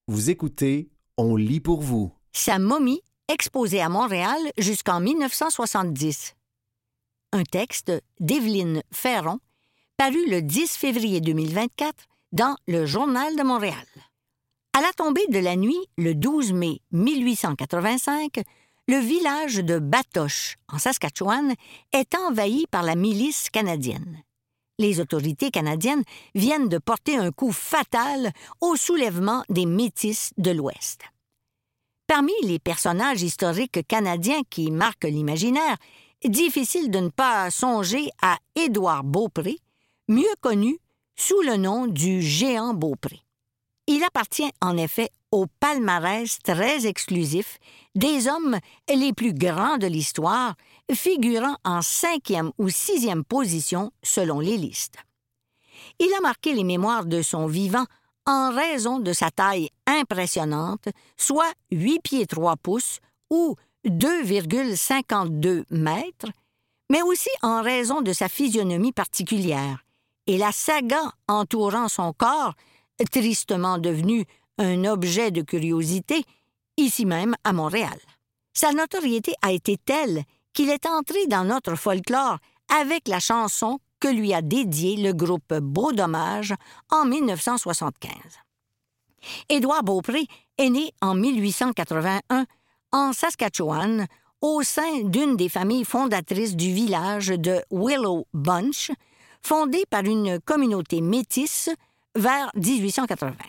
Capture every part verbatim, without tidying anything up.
Vous écoutez On lit pour vous. Sa momie, exposée à Montréal jusqu'en mille neuf cent soixante-dix. Un texte d'Evelyne Ferron, paru le dix février deux mille vingt-quatre dans le Journal de Montréal. À la tombée de la nuit, le douze mai mille huit cent quatre-vingt-cinq, le village de Batoche, en Saskatchewan, est envahi par la milice canadienne. Les autorités canadiennes viennent de porter un coup fatal au soulèvement des Métis de l'Ouest. Parmi les personnages historiques canadiens qui marquent l'imaginaire, difficile de ne pas songer à Édouard Beaupré, mieux connu sous le nom du Géant Beaupré. Il appartient en effet au palmarès très exclusif des hommes les plus grands de l'histoire, figurant en cinquième ou sixième position selon les listes. Il a marqué les mémoires de son vivant en raison de sa taille impressionnante, soit huit pieds trois pouces ou deux virgule cinquante-deux mètres, mais aussi en raison de sa physionomie particulière et la saga entourant son corps, tristement devenu un objet de curiosité, ici même à Montréal. Sa notoriété a été telle qu'il est entré dans notre folklore avec la chanson que lui a dédiée le groupe Beau Dommage en mille neuf cent soixante-quinze. Édouard Beaupré est né en mille huit cent quatre-vingt-un en Saskatchewan au sein d'une des familles fondatrices du village de Willow Bunch, fondée par une communauté métisse vers dix-huit cent quatre-vingts.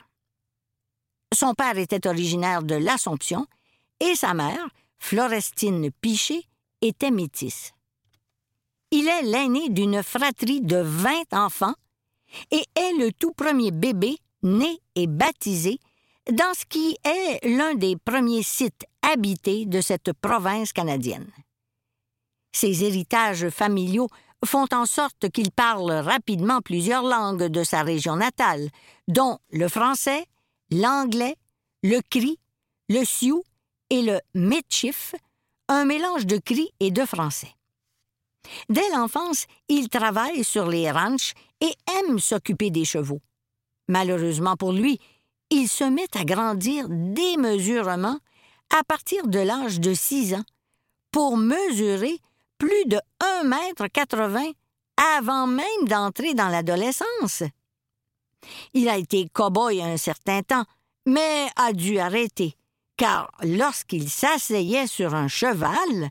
Son père était originaire de l'Assomption et sa mère, Florestine Piché, était métisse. Il est l'aîné d'une fratrie de vingt enfants et est le tout premier bébé né et baptisé dans ce qui est l'un des premiers sites habités de cette province canadienne. Ses héritages familiaux font en sorte qu'il parle rapidement plusieurs langues de sa région natale, dont le français, l'anglais, le cri, le sioux et le Michif, un mélange de cri et de français. Dès l'enfance, il travaille sur les ranchs et aime s'occuper des chevaux. Malheureusement pour lui, il se met à grandir démesurément à partir de l'âge de six ans pour mesurer plus de un mètre quatre-vingts avant même d'entrer dans l'adolescence. Il a été cow-boy un certain temps, mais a dû arrêter, car lorsqu'il s'asseyait sur un cheval,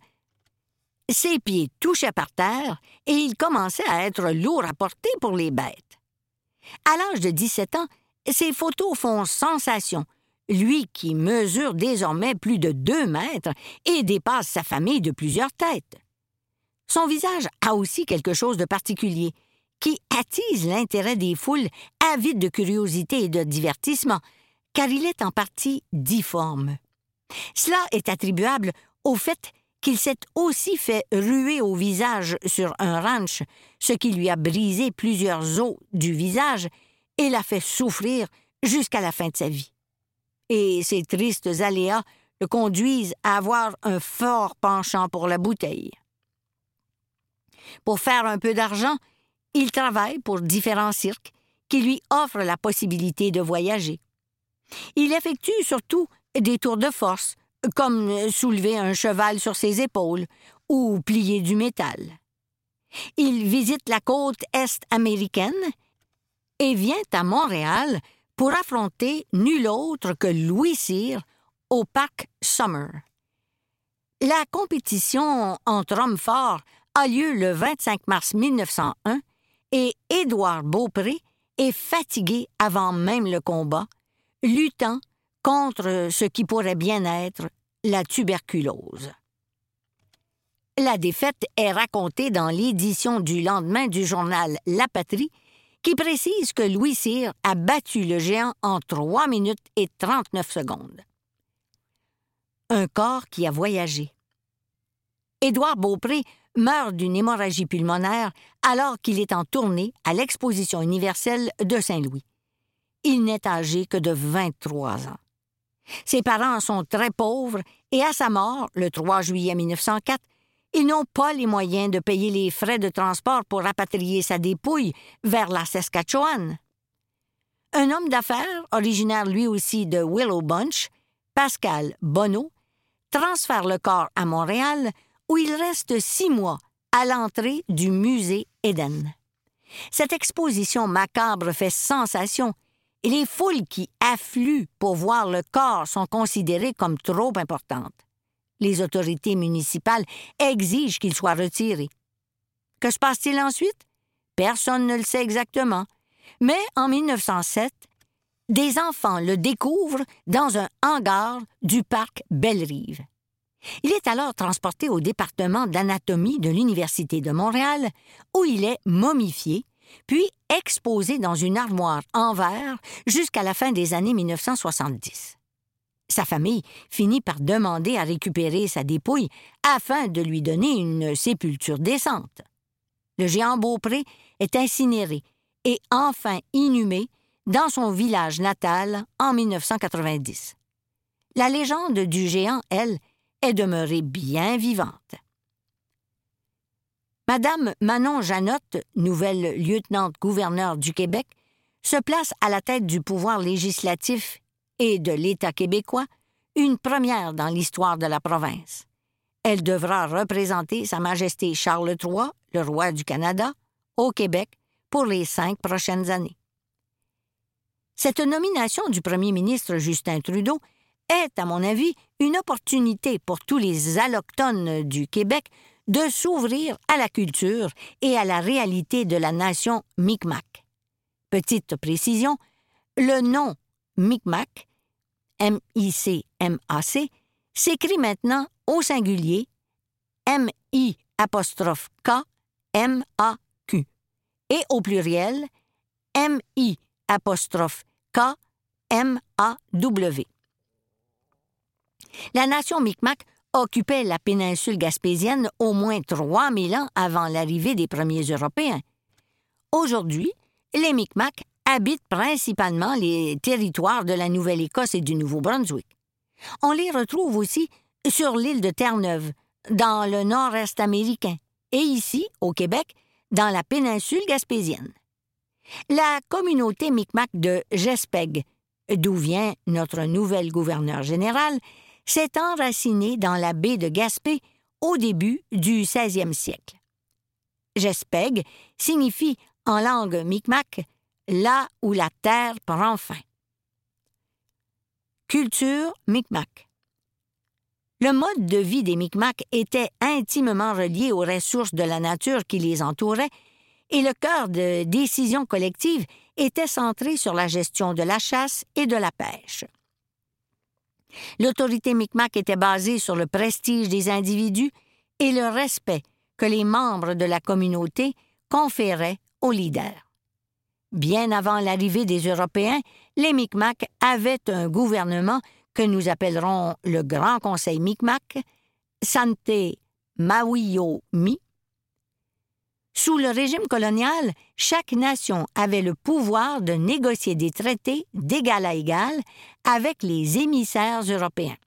ses pieds touchaient par terre et il commençait à être lourd à porter pour les bêtes. À l'âge de dix-sept ans, ses photos font sensation, lui qui mesure désormais plus de deux mètres et dépasse sa famille de plusieurs têtes. Son visage a aussi quelque chose de particulier, qui attise l'intérêt des foules avides de curiosité et de divertissement, car il est en partie difforme. Cela est attribuable au fait qu'il s'est aussi fait ruer au visage sur un ranch, ce qui lui a brisé plusieurs os du visage et l'a fait souffrir jusqu'à la fin de sa vie. Et ces tristes aléas le conduisent à avoir un fort penchant pour la bouteille. Pour faire un peu d'argent, il travaille pour différents cirques qui lui offrent la possibilité de voyager. Il effectue surtout des tours de force, comme soulever un cheval sur ses épaules ou plier du métal. Il visite la côte est américaine et vient à Montréal pour affronter nul autre que Louis Cyr au parc Summer. La compétition entre hommes forts a lieu le vingt-cinq mars mille neuf cent un et Édouard Beaupré est fatigué avant même le combat, luttant contre ce qui pourrait bien être la tuberculose. La défaite est racontée dans l'édition du lendemain du journal La Patrie, qui précise que Louis Cyr a battu le géant en trois minutes et trente-neuf secondes. Un corps qui a voyagé. Édouard Beaupré meurt d'une hémorragie pulmonaire alors qu'il est en tournée à l'Exposition universelle de Saint-Louis. Il n'est âgé que de vingt-trois ans. Ses parents sont très pauvres et à sa mort, le trois juillet mille neuf cent quatre, ils n'ont pas les moyens de payer les frais de transport pour rapatrier sa dépouille vers la Saskatchewan. Un homme d'affaires, originaire lui aussi de Willow Bunch, Pascal Bonneau, transfère le corps à Montréal où il reste six mois à l'entrée du musée Eden. Cette exposition macabre fait sensation et les foules qui affluent pour voir le corps sont considérées comme trop importantes. Les autorités municipales exigent qu'il soit retiré. Que se passe-t-il ensuite? Personne ne le sait exactement. Mais en mille neuf cent sept, des enfants le découvrent dans un hangar du parc Belle-Rive. Il est alors transporté au département d'anatomie de l'Université de Montréal, où il est momifié, puis exposé dans une armoire en verre jusqu'à la fin des années mille neuf cent soixante-dix. Sa famille finit par demander à récupérer sa dépouille afin de lui donner une sépulture décente. Le géant Beaupré est incinéré et enfin inhumé dans son village natal en mille neuf cent quatre-vingt-dix. La légende du géant, elle, est demeurée bien vivante. Madame Manon Janotte, nouvelle lieutenant-gouverneure du Québec, se place à la tête du pouvoir législatif et de l'État québécois, une première dans l'histoire de la province. Elle devra représenter Sa Majesté Charles trois, le roi du Canada, au Québec pour les cinq prochaines années. Cette nomination du premier ministre Justin Trudeau est, à mon avis, une opportunité pour tous les allochtones du Québec de s'ouvrir à la culture et à la réalité de la nation Mi'kmaq. Petite précision, le nom Mi'kmaq, M I C M A C, s'écrit maintenant au singulier M I apostrophe K M A Q et au pluriel M I apostrophe K M A W. La nation Mi'kmaq occupait la péninsule gaspésienne au moins trois mille ans avant l'arrivée des premiers Européens. Aujourd'hui, les Mi'kmaq habitent principalement les territoires de la Nouvelle-Écosse et du Nouveau-Brunswick. On les retrouve aussi sur l'île de Terre-Neuve, dans le nord-est américain, et ici, au Québec, dans la péninsule gaspésienne. La communauté Mi'kmaq de Gespeg, d'où vient notre nouvelle gouverneure générale, s'est enracinée dans la baie de Gaspé au début du seizième siècle. Gespeg signifie en langue Mi'kmaq « là où la terre prend fin ». Culture Mi'kmaq. Le mode de vie des Mi'kmaq était intimement relié aux ressources de la nature qui les entouraient et le cœur de décision collective était centré sur la gestion de la chasse et de la pêche. L'autorité Mi'kmaq était basée sur le prestige des individus et le respect que les membres de la communauté conféraient aux leaders. Bien avant l'arrivée des Européens, les Mi'kmaq avaient un gouvernement que nous appellerons le Grand Conseil Mi'kmaq, Sante Mawiyo-Mi. Sous le régime colonial, chaque nation avait le pouvoir de négocier des traités d'égal à égal avec les émissaires européens.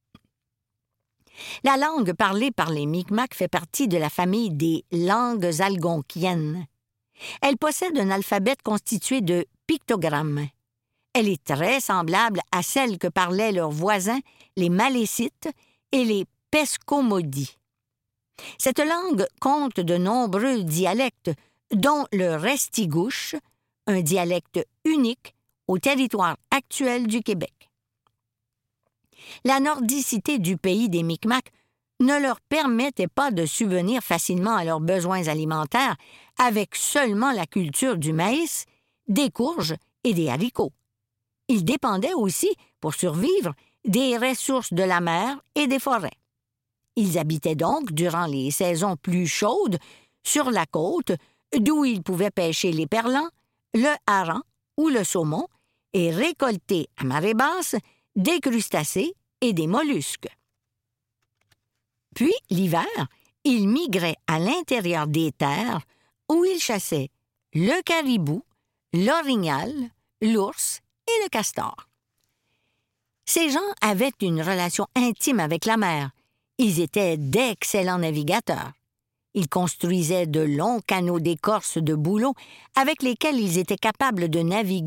La langue parlée par les Mi'kmaq fait partie de la famille des langues algonquiennes. Elle possède un alphabet constitué de pictogrammes. Elle est très semblable à celle que parlaient leurs voisins, les Malécites et les Pescomodis. Cette langue compte de nombreux dialectes, dont le restigouche, un dialecte unique au territoire actuel du Québec. La nordicité du pays des Mi'kmaq ne leur permettait pas de subvenir facilement à leurs besoins alimentaires avec seulement la culture du maïs, des courges et des haricots. Ils dépendaient aussi, pour survivre, des ressources de la mer et des forêts. Ils habitaient donc, durant les saisons plus chaudes, sur la côte, d'où ils pouvaient pêcher l'éperlan, le hareng ou le saumon et récolter à marée basse des crustacés et des mollusques. Puis, l'hiver, ils migraient à l'intérieur des terres où ils chassaient le caribou, l'orignal, l'ours et le castor. Ces gens avaient une relation intime avec la mer. Ils étaient d'excellents navigateurs. Ils construisaient de longs canaux d'écorce de bouleau avec lesquels ils étaient capables de naviguer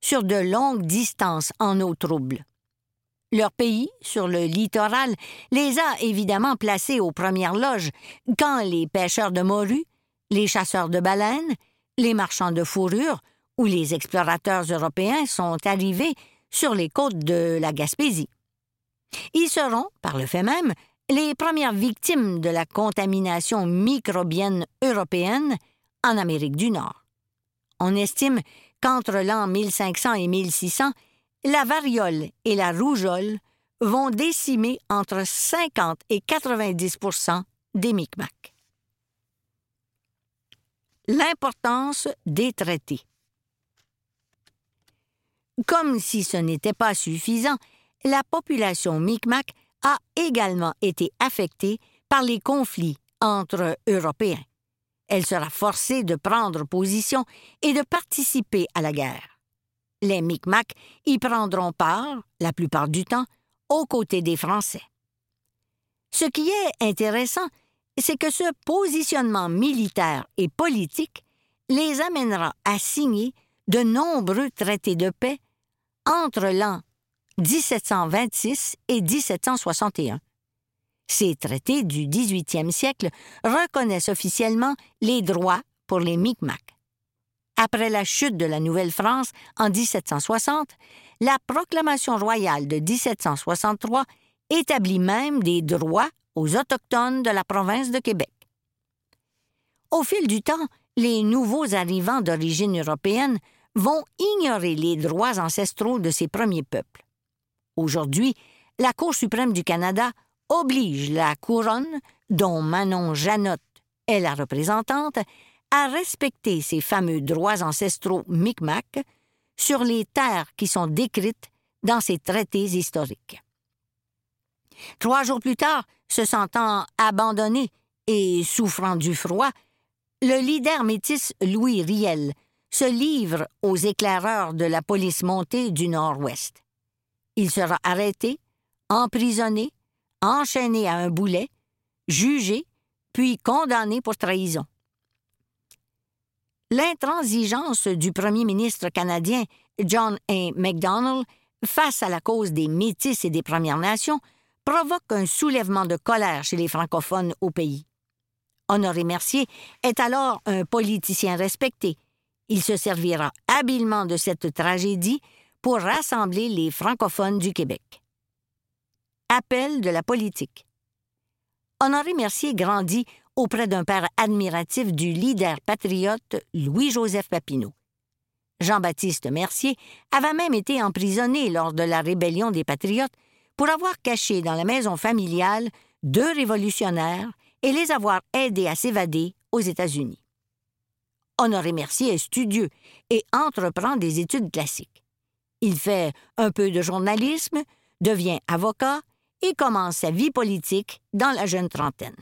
sur de longues distances en eau trouble. Leur pays, sur le littoral, les a évidemment placés aux premières loges quand les pêcheurs de morues, les chasseurs de baleines, les marchands de fourrure ou les explorateurs européens sont arrivés sur les côtes de la Gaspésie. Ils seront, par le fait même, les premières victimes de la contamination microbienne européenne en Amérique du Nord. On estime qu'entre l'an mille cinq cents et mille six cents, la variole et la rougeole vont décimer entre cinquante et quatre-vingt-dix pour cent des Micmacs. L'importance des traités. Comme si ce n'était pas suffisant, la population Micmac a également été affectée par les conflits entre Européens. Elle sera forcée de prendre position et de participer à la guerre. Les Micmacs y prendront part, la plupart du temps, aux côtés des Français. Ce qui est intéressant, c'est que ce positionnement militaire et politique les amènera à signer de nombreux traités de paix entre l'an dix-sept cent vingt-six et dix-sept cent soixante et un. Ces traités du dix-huitième siècle reconnaissent officiellement les droits pour les Micmacs. Après la chute de la Nouvelle-France en dix-sept cent soixante, la proclamation royale de dix-sept cent soixante-trois établit même des droits aux Autochtones de la province de Québec. Au fil du temps, les nouveaux arrivants d'origine européenne vont ignorer les droits ancestraux de ces premiers peuples. Aujourd'hui, la Cour suprême du Canada oblige la Couronne, dont Manon Janotte est la représentante, à respecter ces fameux droits ancestraux Micmacs sur les terres qui sont décrites dans ces traités historiques. Trois jours plus tard, se sentant abandonné et souffrant du froid, le leader métis Louis Riel se livre aux éclaireurs de la police montée du Nord-Ouest. Il sera arrêté, emprisonné, enchaîné à un boulet, jugé, puis condamné pour trahison. L'intransigeance du premier ministre canadien John A. Macdonald face à la cause des Métis et des Premières Nations provoque un soulèvement de colère chez les francophones au pays. Honoré Mercier est alors un politicien respecté. Il se servira habilement de cette tragédie pour rassembler les francophones du Québec. Appel de la politique. Honoré Mercier grandit auprès d'un père admiratif du leader patriote Louis-Joseph Papineau. Jean-Baptiste Mercier avait même été emprisonné lors de la rébellion des Patriotes pour avoir caché dans la maison familiale deux révolutionnaires et les avoir aidés à s'évader aux États-Unis. Honoré Mercier est studieux et entreprend des études classiques. Il fait un peu de journalisme, devient avocat et commence sa vie politique dans la jeune trentaine.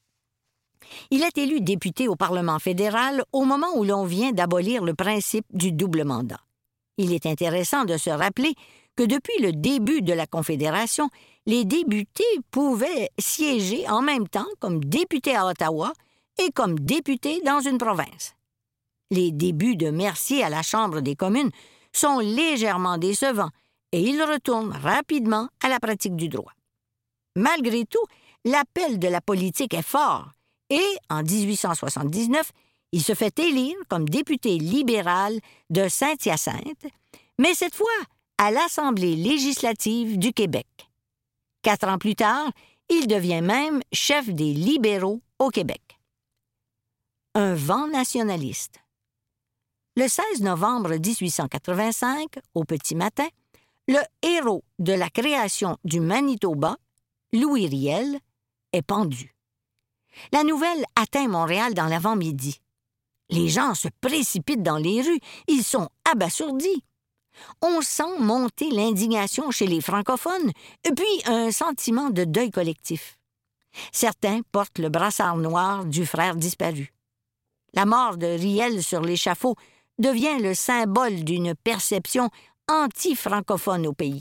Il est élu député au Parlement fédéral au moment où l'on vient d'abolir le principe du double mandat. Il est intéressant de se rappeler que depuis le début de la Confédération, les députés pouvaient siéger en même temps comme députés à Ottawa et comme députés dans une province. Les débuts de Mercier à la Chambre des communes sont légèrement décevants et il retourne rapidement à la pratique du droit. Malgré tout, l'appel de la politique est fort et, en dix-huit cent soixante-dix-neuf, il se fait élire comme député libéral de Saint-Hyacinthe, mais cette fois à l'Assemblée législative du Québec. Quatre ans plus tard, il devient même chef des libéraux au Québec. Un vent nationaliste. Le seize novembre dix-huit cent quatre-vingt-cinq, au petit matin, le héros de la création du Manitoba, Louis Riel, est pendu. La nouvelle atteint Montréal dans l'avant-midi. Les gens se précipitent dans les rues, ils sont abasourdis. On sent monter l'indignation chez les francophones, puis un sentiment de deuil collectif. Certains portent le brassard noir du frère disparu. La mort de Riel sur l'échafaud devient le symbole d'une perception anti-francophone au pays.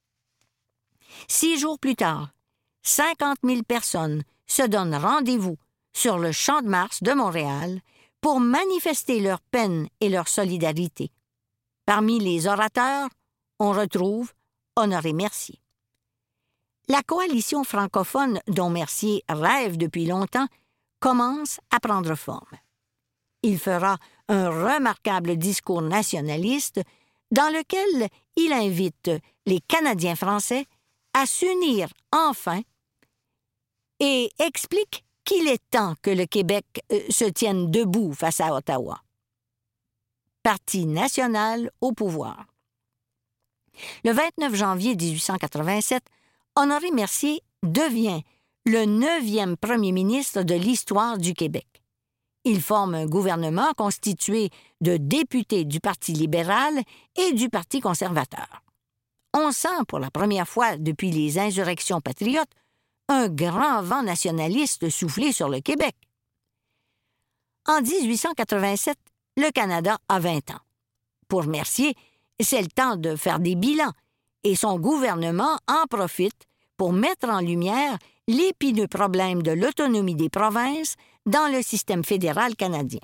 Six jours plus tard, cinquante mille personnes se donnent rendez-vous sur le Champ de Mars de Montréal pour manifester leur peine et leur solidarité. Parmi les orateurs, on retrouve Honoré Mercier. La coalition francophone dont Mercier rêve depuis longtemps commence à prendre forme. Il fera un remarquable discours nationaliste dans lequel il invite les Canadiens français à s'unir enfin et explique qu'il est temps que le Québec euh, se tienne debout face à Ottawa. Parti national au pouvoir. Le vingt-neuf janvier dix-huit cent quatre-vingt-sept, Honoré Mercier devient le neuvième premier ministre de l'histoire du Québec. Il forme un gouvernement constitué de députés du Parti libéral et du Parti conservateur. On sent pour la première fois depuis les insurrections patriotes un grand vent nationaliste souffler sur le Québec. En dix-huit cent quatre-vingt-sept, le Canada a vingt ans. Pour Mercier, c'est le temps de faire des bilans et son gouvernement en profite pour mettre en lumière l'épineux problème de l'autonomie des provinces dans le système fédéral canadien.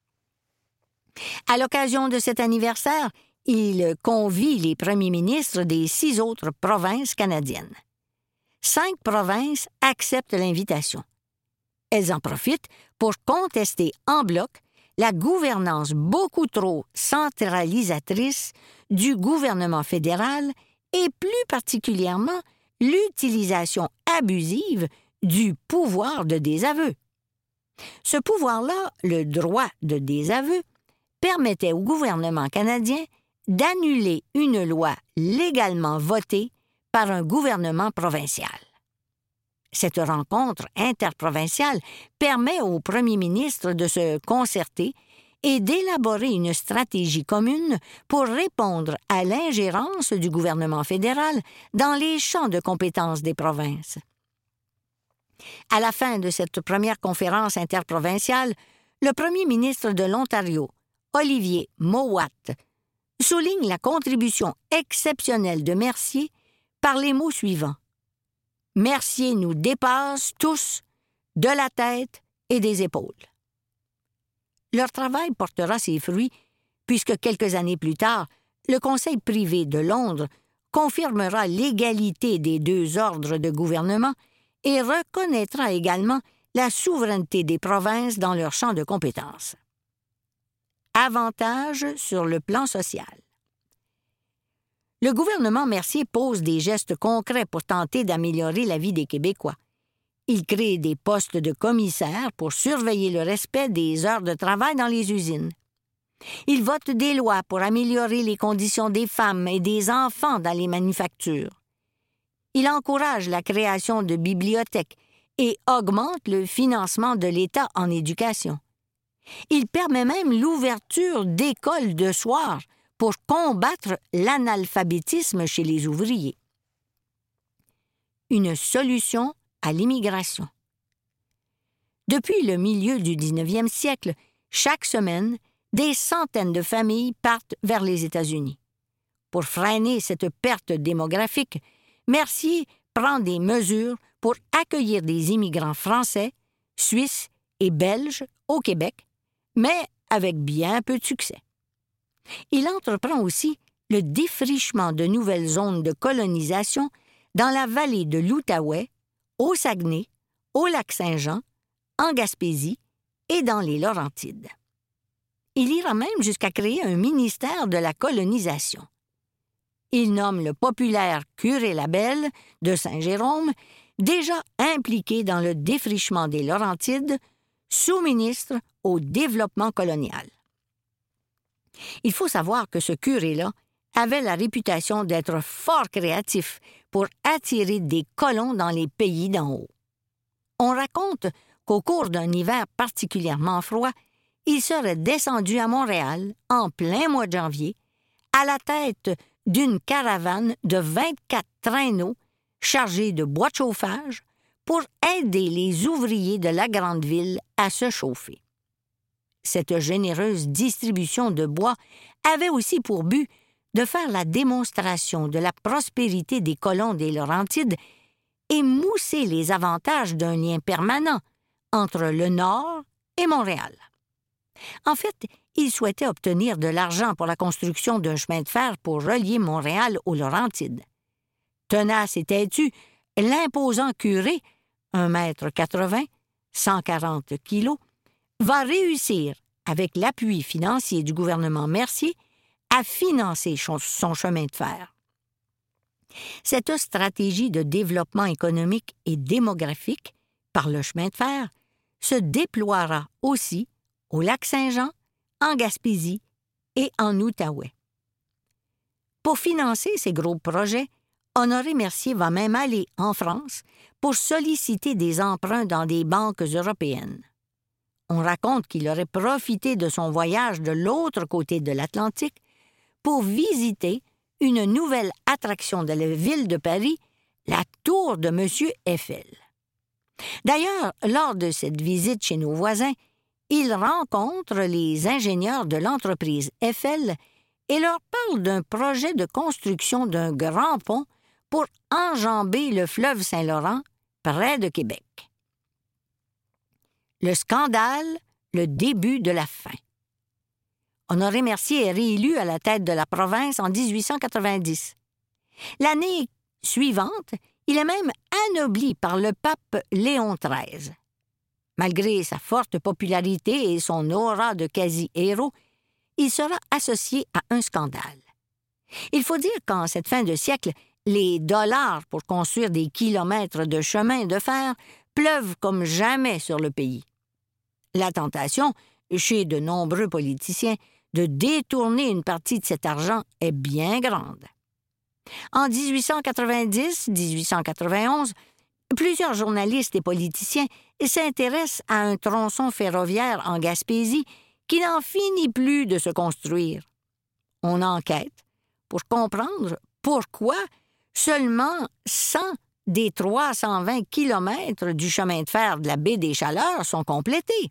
À l'occasion de cet anniversaire, il convie les premiers ministres des six autres provinces canadiennes. Cinq provinces acceptent l'invitation. Elles en profitent pour contester en bloc la gouvernance beaucoup trop centralisatrice du gouvernement fédéral et plus particulièrement l'utilisation abusive du pouvoir de désaveu. Ce pouvoir-là, le droit de désaveu, permettait au gouvernement canadien d'annuler une loi légalement votée par un gouvernement provincial. Cette rencontre interprovinciale permet au premier ministre de se concerter et d'élaborer une stratégie commune pour répondre à l'ingérence du gouvernement fédéral dans les champs de compétences des provinces. À la fin de cette première conférence interprovinciale, le premier ministre de l'Ontario, Olivier Mowat, souligne la contribution exceptionnelle de Mercier par les mots suivants. « Mercier nous dépasse tous, de la tête et des épaules. » Leur travail portera ses fruits puisque quelques années plus tard, le Conseil privé de Londres confirmera l'égalité des deux ordres de gouvernement et reconnaîtra également la souveraineté des provinces dans leur champ de compétences. Avantages sur le plan social. Le gouvernement Mercier pose des gestes concrets pour tenter d'améliorer la vie des Québécois. Il crée des postes de commissaires pour surveiller le respect des heures de travail dans les usines. Il vote des lois pour améliorer les conditions des femmes et des enfants dans les manufactures. Il encourage la création de bibliothèques et augmente le financement de l'État en éducation. Il permet même l'ouverture d'écoles de soir pour combattre l'analphabétisme chez les ouvriers. Une solution à l'immigration. Depuis le milieu du dix-neuvième siècle, chaque semaine, des centaines de familles partent vers les États-Unis. Pour freiner cette perte démographique, Mercier prend des mesures pour accueillir des immigrants français, suisses et belges au Québec, mais avec bien peu de succès. Il entreprend aussi le défrichement de nouvelles zones de colonisation dans la vallée de l'Outaouais, au Saguenay, au Lac-Saint-Jean, en Gaspésie et dans les Laurentides. Il ira même jusqu'à créer un ministère de la colonisation. Il nomme le populaire curé Labelle de Saint-Jérôme, déjà impliqué dans le défrichement des Laurentides, sous-ministre au développement colonial. Il faut savoir que ce curé-là avait la réputation d'être fort créatif pour attirer des colons dans les pays d'en haut. On raconte qu'au cours d'un hiver particulièrement froid, il serait descendu à Montréal, en plein mois de janvier, à la tête d'une caravane de vingt-quatre traîneaux chargés de bois de chauffage pour aider les ouvriers de la grande ville à se chauffer. Cette généreuse distribution de bois avait aussi pour but de faire la démonstration de la prospérité des colons des Laurentides et mousser les avantages d'un lien permanent entre le Nord et Montréal. En fait, il souhaitait obtenir de l'argent pour la construction d'un chemin de fer pour relier Montréal aux Laurentides. Tenace et têtu, l'imposant curé, un mètre quatre-vingts, cent quarante kilos, va réussir, avec l'appui financier du gouvernement Mercier, à financer son chemin de fer. Cette stratégie de développement économique et démographique par le chemin de fer se déploiera aussi au Lac-Saint-Jean, en Gaspésie et en Outaouais. Pour financer ces gros projets, Honoré Mercier va même aller en France pour solliciter des emprunts dans des banques européennes. On raconte qu'il aurait profité de son voyage de l'autre côté de l'Atlantique pour visiter une nouvelle attraction de la ville de Paris, la tour de M. Eiffel. D'ailleurs, lors de cette visite chez nos voisins, il rencontre les ingénieurs de l'entreprise Eiffel et leur parle d'un projet de construction d'un grand pont pour enjamber le fleuve Saint-Laurent près de Québec. Le scandale, le début de la fin. Honoré Mercier est réélu à la tête de la province en dix-huit cent quatre-vingt-dix. L'année suivante, il est même anobli par le pape Léon treize. Malgré sa forte popularité et son aura de quasi-héros, il sera associé à un scandale. Il faut dire qu'en cette fin de siècle, les dollars pour construire des kilomètres de chemin de fer pleuvent comme jamais sur le pays. La tentation, chez de nombreux politiciens, de détourner une partie de cet argent est bien grande. En dix-huit cent quatre-vingt-dix à dix-huit cent quatre-vingt-onze, plusieurs journalistes et politiciens s'intéressent à un tronçon ferroviaire en Gaspésie qui n'en finit plus de se construire. On enquête pour comprendre pourquoi seulement cent des trois cent vingt kilomètres du chemin de fer de la baie des Chaleurs sont complétés.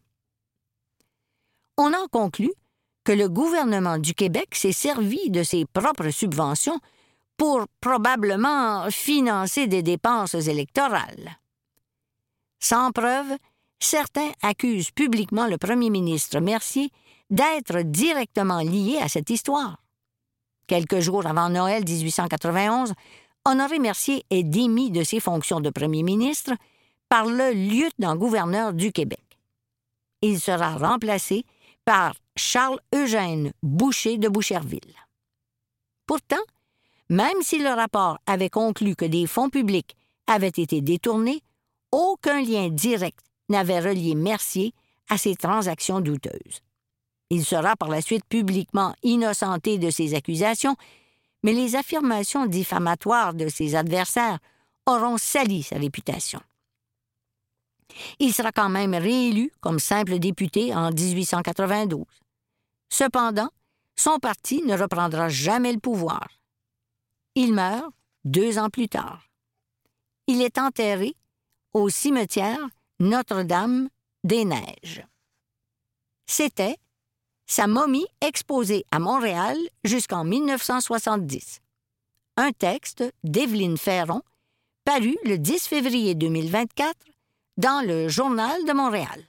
On en conclut que le gouvernement du Québec s'est servi de ses propres subventions pour probablement financer des dépenses électorales. Sans preuve, certains accusent publiquement le premier ministre Mercier d'être directement lié à cette histoire. Quelques jours avant Noël dix-huit cent quatre-vingt-onze, Honoré Mercier est démis de ses fonctions de premier ministre par le lieutenant-gouverneur du Québec. Il sera remplacé par Charles-Eugène Boucher de Boucherville. Pourtant, même si le rapport avait conclu que des fonds publics avaient été détournés, aucun lien direct n'avait relié Mercier à ces transactions douteuses. Il sera par la suite publiquement innocenté de ces accusations, mais les affirmations diffamatoires de ses adversaires auront sali sa réputation. Il sera quand même réélu comme simple député en dix-huit cent quatre-vingt-douze. Cependant, son parti ne reprendra jamais le pouvoir. Il meurt deux ans plus tard. Il est enterré au cimetière Notre-Dame-des-Neiges. C'était sa momie exposée à Montréal jusqu'en mille neuf cent soixante-dix. Un texte d'Evelyne Ferron, paru le dix février deux mille vingt-quatre dans le Journal de Montréal.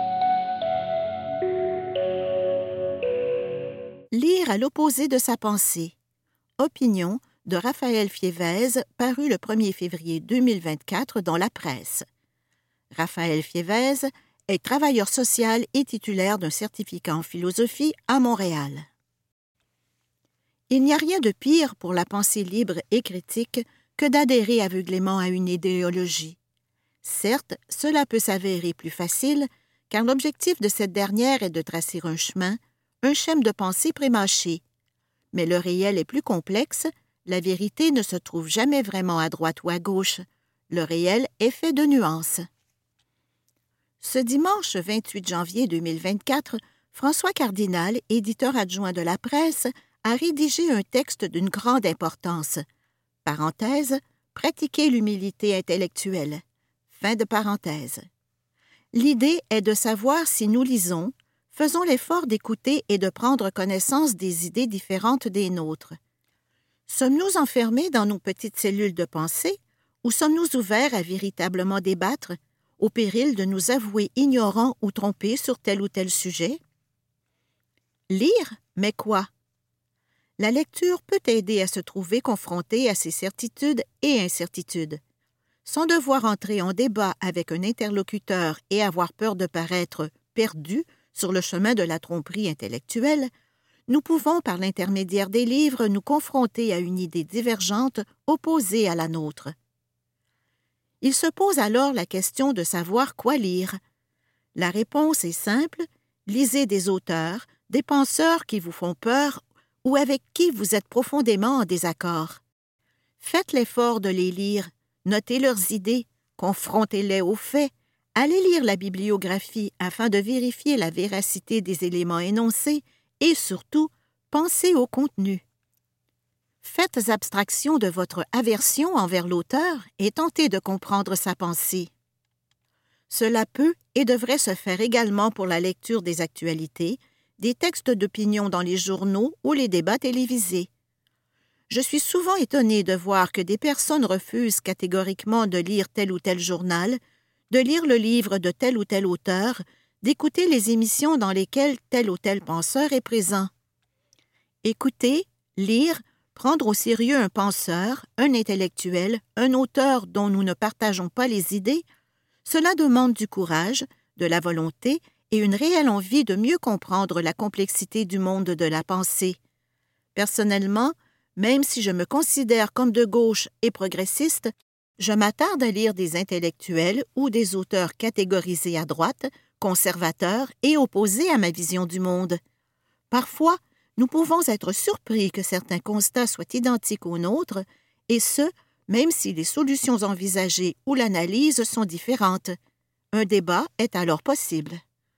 Lire à l'opposé de sa pensée. Opinion de Raphaël Fiévez, paru le premier février deux mille vingt-quatre dans La Presse. Raphaël Fiévez est travailleur social et titulaire d'un certificat en philosophie à Montréal. Il n'y a rien de pire pour la pensée libre et critique que d'adhérer aveuglément à une idéologie. Certes, cela peut s'avérer plus facile, car l'objectif de cette dernière est de tracer un chemin, un schème de pensée prémâché. Mais le réel est plus complexe, la vérité ne se trouve jamais vraiment à droite ou à gauche. Le réel est fait de nuances. Ce dimanche vingt-huit janvier deux mille vingt-quatre, François Cardinal, éditeur adjoint de La Presse, a rédigé un texte d'une grande importance. Parenthèse, pratiquer l'humilité intellectuelle. Fin de parenthèse. L'idée est de savoir si nous lisons, faisons l'effort d'écouter et de prendre connaissance des idées différentes des nôtres. Sommes-nous enfermés dans nos petites cellules de pensée ou sommes-nous ouverts à véritablement débattre, au péril de nous avouer ignorants ou trompés sur tel ou tel sujet? Lire, mais quoi? La lecture peut aider à se trouver confronté à ses certitudes et incertitudes. Sans devoir entrer en débat avec un interlocuteur et avoir peur de paraître perdu sur le chemin de la tromperie intellectuelle, nous pouvons, par l'intermédiaire des livres, nous confronter à une idée divergente opposée à la nôtre. Il se pose alors la question de savoir quoi lire. La réponse est simple: lisez des auteurs, des penseurs qui vous font peur ou avec qui vous êtes profondément en désaccord. Faites l'effort de les lire, notez leurs idées, confrontez-les aux faits, allez lire la bibliographie afin de vérifier la véracité des éléments énoncés et surtout, pensez au contenu. Faites abstraction de votre aversion envers l'auteur et tentez de comprendre sa pensée. Cela peut et devrait se faire également pour la lecture des actualités, des textes d'opinion dans les journaux ou les débats télévisés. Je suis souvent étonnée de voir que des personnes refusent catégoriquement de lire tel ou tel journal, de lire le livre de tel ou tel auteur, d'écouter les émissions dans lesquelles tel ou tel penseur est présent. Écouter, lire, prendre au sérieux un penseur, un intellectuel, un auteur dont nous ne partageons pas les idées, cela demande du courage, de la volonté et une réelle envie de mieux comprendre la complexité du monde de la pensée. Personnellement, même si je me considère comme de gauche et progressiste, je m'attarde à lire des intellectuels ou des auteurs catégorisés à droite, conservateurs et opposés à ma vision du monde. Parfois, nous pouvons être surpris que certains constats soient identiques aux nôtres, et ce, même si les solutions envisagées ou l'analyse sont différentes. Un débat est alors possible.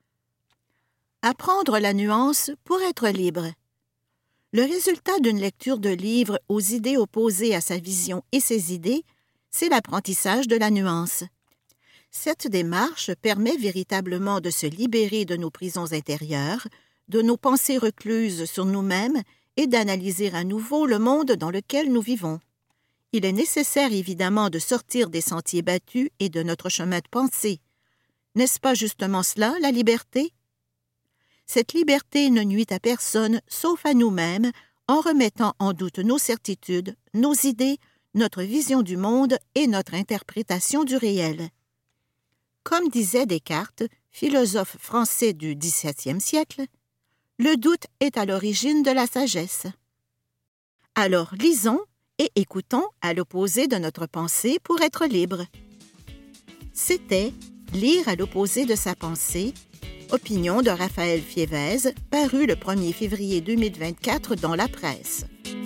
Apprendre la nuance pour être libre. Le résultat d'une lecture de livres aux idées opposées à sa vision et ses idées, c'est l'apprentissage de la nuance. Cette démarche permet véritablement de se libérer de nos prisons intérieures, de nos pensées recluses sur nous-mêmes et d'analyser à nouveau le monde dans lequel nous vivons. Il est nécessaire évidemment de sortir des sentiers battus et de notre chemin de pensée. N'est-ce pas justement cela, la liberté? Cette liberté ne nuit à personne sauf à nous-mêmes en remettant en doute nos certitudes, nos idées, notre vision du monde et notre interprétation du réel. Comme disait Descartes, philosophe français du dix-septième siècle, le doute est à l'origine de la sagesse. Alors lisons et écoutons à l'opposé de notre pensée pour être libre. C'était Lire à l'opposé de sa pensée, opinion de Raphaël Fiévez, paru le premier février deux mille vingt-quatre dans la presse.